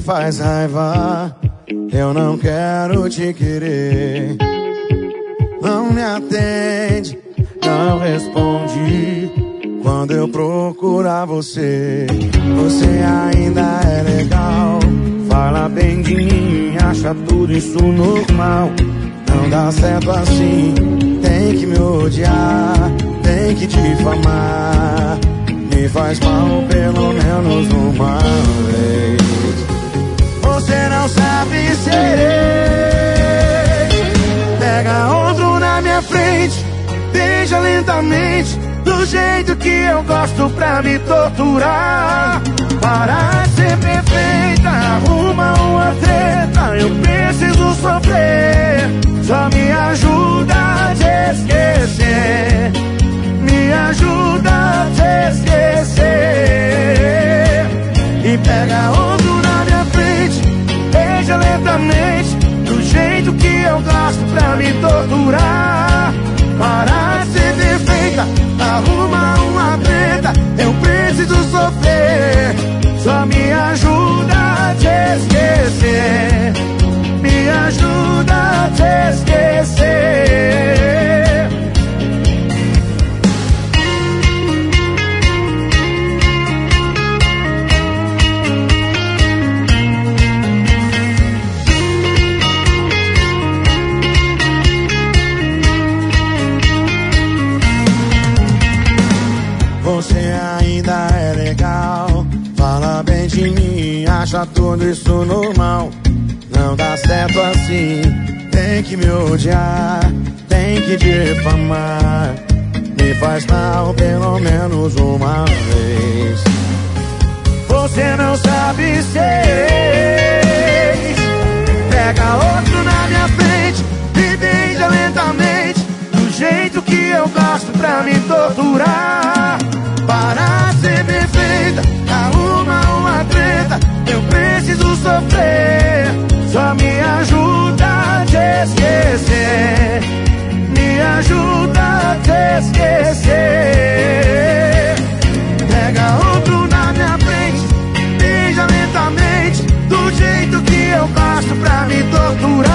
faz raiva. Eu não quero te querer. Não me atende, não responde quando eu procurar você. Você ainda é legal, fala bem de mim, acha tudo isso normal. Não dá certo assim, tem que me odiar, tem que difamar. Me faz mal pelo menos uma vez. Você não sabe ser. Pega outro na minha frente, beija lentamente, do jeito que eu gosto pra me torturar. Para de ser perfeita, arruma uma treta, eu preciso sofrer. Só me ajuda a te esquecer, me ajuda a te esquecer. E pega outro na minha frente, beija lentamente, do jeito que eu gosto pra me torturar. Para de ser perfeita, arruma uma treta, eu preciso sofrer. Só me ajuda a te esquecer, me ajuda a te esquecer. Você ainda é legal, fala bem de mim, acha tudo isso normal. Não dá certo assim, tem que me odiar, tem que difamar. Me faz mal pelo menos uma vez. Você não sabe ser. Pega outro na minha frente, me beija lentamente, do jeito que eu gosto pra me torturar. Para de ser perfeita, arruma uma treta, eu preciso sofrer. Só me ajuda a te esquecer, me ajuda a te esquecer. Pega outro na minha frente, beija lentamente, do jeito que eu gosto pra me torturar.